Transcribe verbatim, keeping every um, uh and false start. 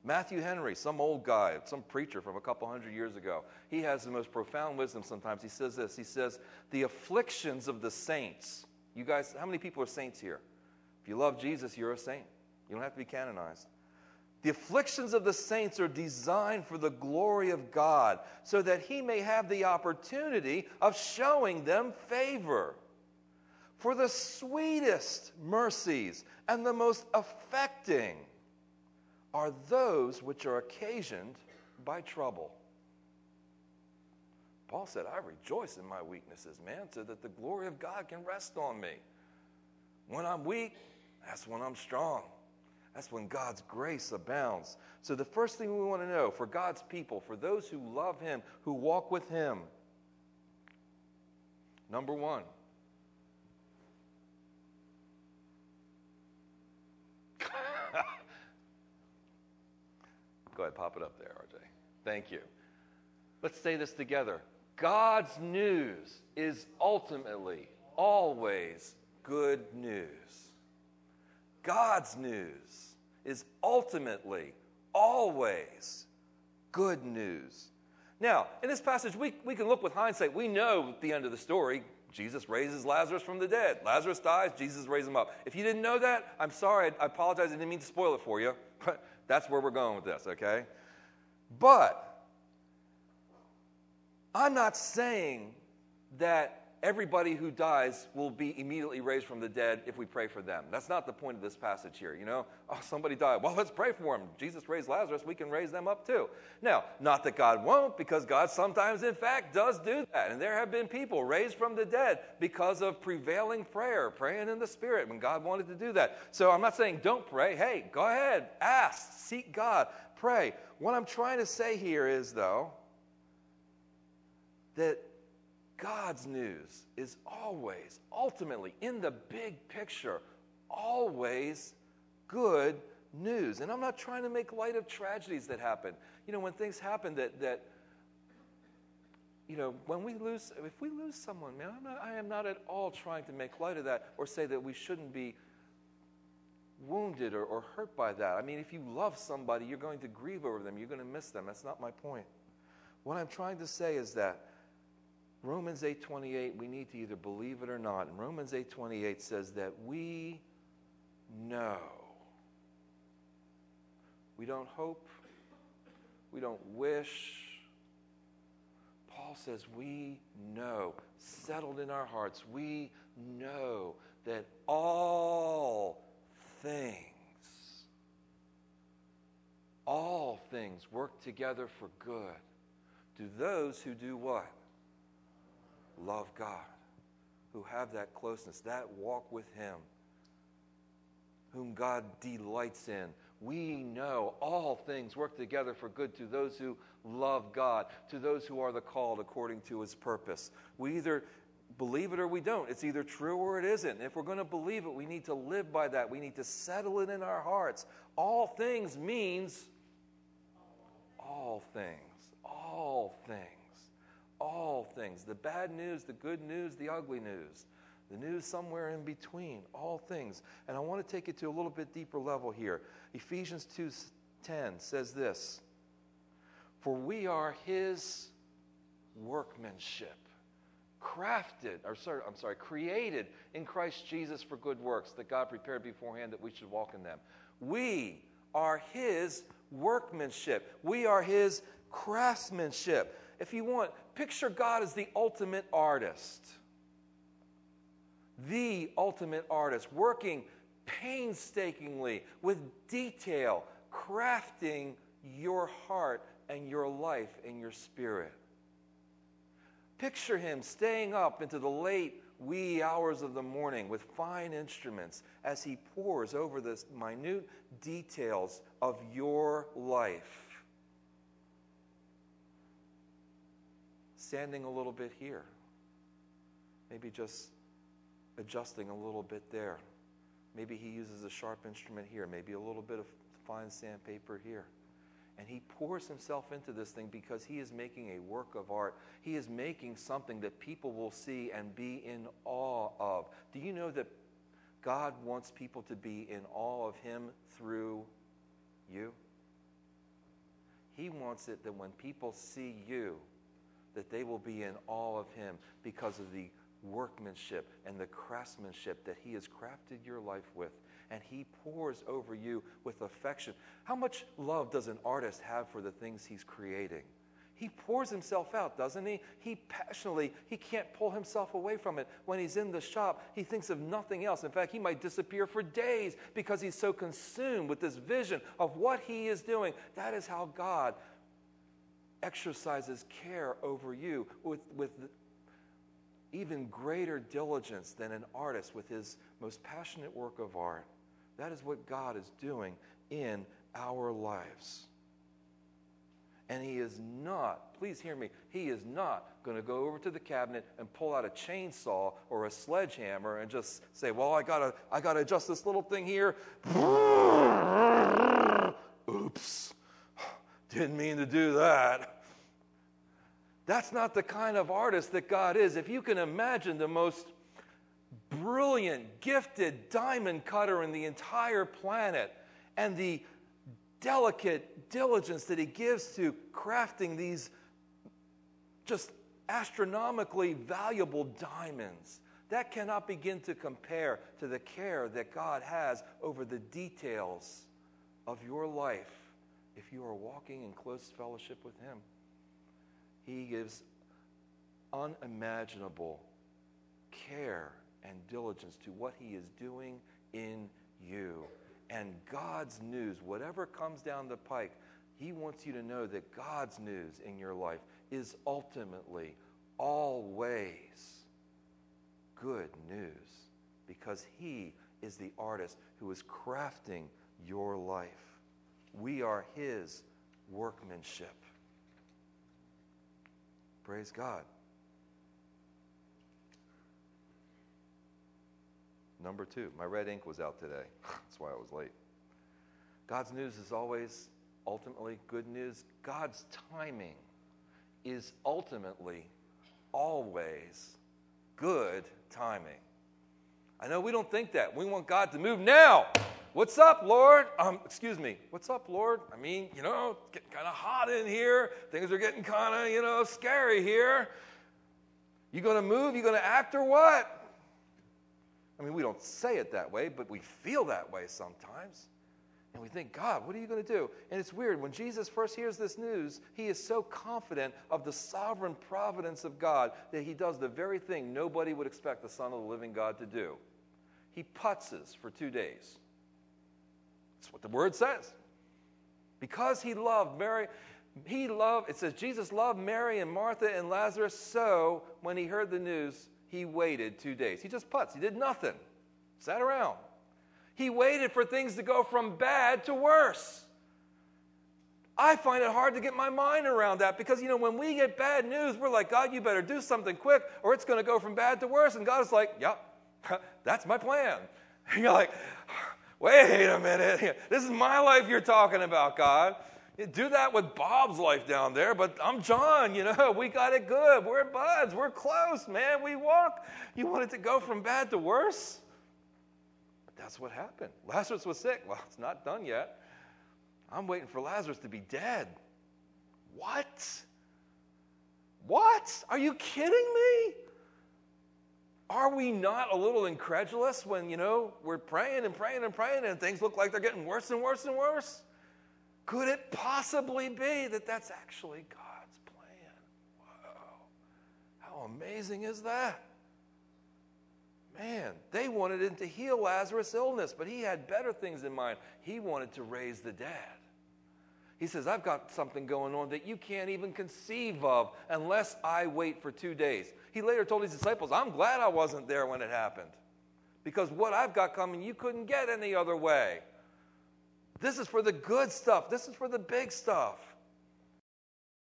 Matthew Henry, some old guy, some preacher from a couple hundred years ago, he has the most profound wisdom sometimes. He says this, he says, the afflictions of the saints. You guys, how many people are saints here? If you love Jesus, you're a saint. You don't have to be canonized. The afflictions of the saints are designed for the glory of God, so that he may have the opportunity of showing them favor. For the sweetest mercies and the most affecting are those which are occasioned by trouble. Paul said, I rejoice in my weaknesses, man, so that the glory of God can rest on me. When I'm weak, that's when I'm strong. That's when God's grace abounds. So the first thing we want to know for God's people, for those who love him, who walk with him, number one, go ahead, pop it up there, R J. Thank you. Let's say this together. God's news is ultimately, always good news. God's news is ultimately, always good news. Now, in this passage, we, we can look with hindsight. We know at the end of the story, Jesus raises Lazarus from the dead. Lazarus dies, Jesus raises him up. If you didn't know that, I'm sorry, I, I apologize, I didn't mean to spoil it for you. But that's where we're going with this, okay? But I'm not saying that everybody who dies will be immediately raised from the dead if we pray for them. That's not the point of this passage here, you know? Oh, somebody died. Well, let's pray for him. Jesus raised Lazarus. We can raise them up too. Now, not that God won't, because God sometimes, in fact, does do that. And there have been people raised from the dead because of prevailing prayer, praying in the Spirit when God wanted to do that. So I'm not saying don't pray. Hey, go ahead. Ask. Seek God. Pray. What I'm trying to say here is, though, that God's news is always, ultimately, in the big picture, always good news. And I'm not trying to make light of tragedies that happen. You know, when things happen that, that you know, when we lose, if we lose someone, man, I'm not, I am not at all trying to make light of that or say that we shouldn't be wounded or, or hurt by that. I mean, if you love somebody, you're going to grieve over them. You're going to miss them. That's not my point. What I'm trying to say is that Romans eight twenty-eight, we need to either believe it or not. And Romans eight twenty-eight says that we know. We don't hope. We don't wish. Paul says we know, settled in our hearts, we know that all things, all things work together for good to those who do what? Love God, who have that closeness, that walk with him, whom God delights in. We know all things work together for good to those who love God, to those who are the called according to his purpose. We either believe it or we don't. It's either true or it isn't. And if we're going to believe it, we need to live by that. We need to settle it in our hearts. All things means all things, all things. All things. The bad news, the good news, the ugly news. The news somewhere in between. All things. And I want to take it to a little bit deeper level here. Ephesians two ten says this. For we are his workmanship. Crafted, or sorry, I'm sorry, created in Christ Jesus for good works that God prepared beforehand that we should walk in them. We are his workmanship. We are his craftsmanship. If you want, picture God as the ultimate artist. The ultimate artist, working painstakingly with detail, crafting your heart and your life and your spirit. Picture him staying up into the late wee hours of the morning with fine instruments as he pores over the minute details of your life. Standing a little bit here. Maybe just adjusting a little bit there. Maybe he uses a sharp instrument here. Maybe a little bit of fine sandpaper here. And he pours himself into this thing because he is making a work of art. He is making something that people will see and be in awe of. Do you know that God wants people to be in awe of him through you? wants it that when people see you, that they will be in awe of him because of the workmanship and the craftsmanship that he has crafted your life with. And he pours over you with affection. How much love does an artist have for the things he's creating? He pours himself out, doesn't he? He passionately, he can't pull himself away from it. When he's in the shop, he thinks of nothing else. In fact, he might disappear for days because he's so consumed with this vision of what he is doing. That is how God exercises care over you with, with even greater diligence than an artist with his most passionate work of art. That is what God is doing in our lives. And he is not, please hear me, he is not going to go over to the cabinet and pull out a chainsaw or a sledgehammer and just say, well, I gotta, I gotta adjust this little thing here. Oops, didn't mean to do that. That's not the kind of artist that God is. If you can imagine the most brilliant, gifted diamond cutter in the entire planet and the delicate diligence that he gives to crafting these just astronomically valuable diamonds, that cannot begin to compare to the care that God has over the details of your life if you are walking in close fellowship with him. He gives unimaginable care and diligence to what he is doing in you. And God's news, whatever comes down the pike, he wants you to know that God's news in your life is ultimately, always good news, because he is the artist who is crafting your life. We are his workmanship. Praise God. Number two, my red ink was out today. That's why I was late. God's news is always ultimately good news. God's timing is ultimately always good timing. I know we don't think that. We want God to move now. What's up, Lord? Um, excuse me. What's up, Lord? I mean, you know, it's getting kind of hot in here. Things are getting kind of, you know, scary here. You going to move? You going to act or what? I mean, we don't say it that way, but we feel that way sometimes. And we think, God, what are you going to do? And it's weird. When Jesus first hears this news, he is so confident of the sovereign providence of God that he does the very thing nobody would expect the Son of the living God to do. He putzes for two days. That's what the word says. Because he loved Mary, he loved, it says Jesus loved Mary and Martha and Lazarus, so when he heard the news, he waited two days. He just putzed. He did nothing. Sat around. He waited for things to go from bad to worse. I find it hard to get my mind around that because, you know, when we get bad news, we're like, God, you better do something quick or it's going to go from bad to worse. And God is like, yep, that's my plan. And you're like, wait a minute. This is my life you're talking about, God. You do that with Bob's life down there, but I'm John, you know. We got it good. We're buds. We're close, man. We walk. You want it to go from bad to worse? But that's what happened. Lazarus was sick. Well, it's not done yet. I'm waiting for Lazarus to be dead. What? What? Are you kidding me? Are we not a little incredulous when, you know, we're praying and praying and praying and things look like they're getting worse and worse and worse? Could it possibly be that that's actually God's plan? Wow. How amazing is that? Man, they wanted him to heal Lazarus' illness, but he had better things in mind. He wanted to raise the dead. He says, I've got something going on that you can't even conceive of unless I wait for two days. He later told his disciples, I'm glad I wasn't there when it happened, because what I've got coming you couldn't get any other way. This is for the good stuff. This is for the big stuff.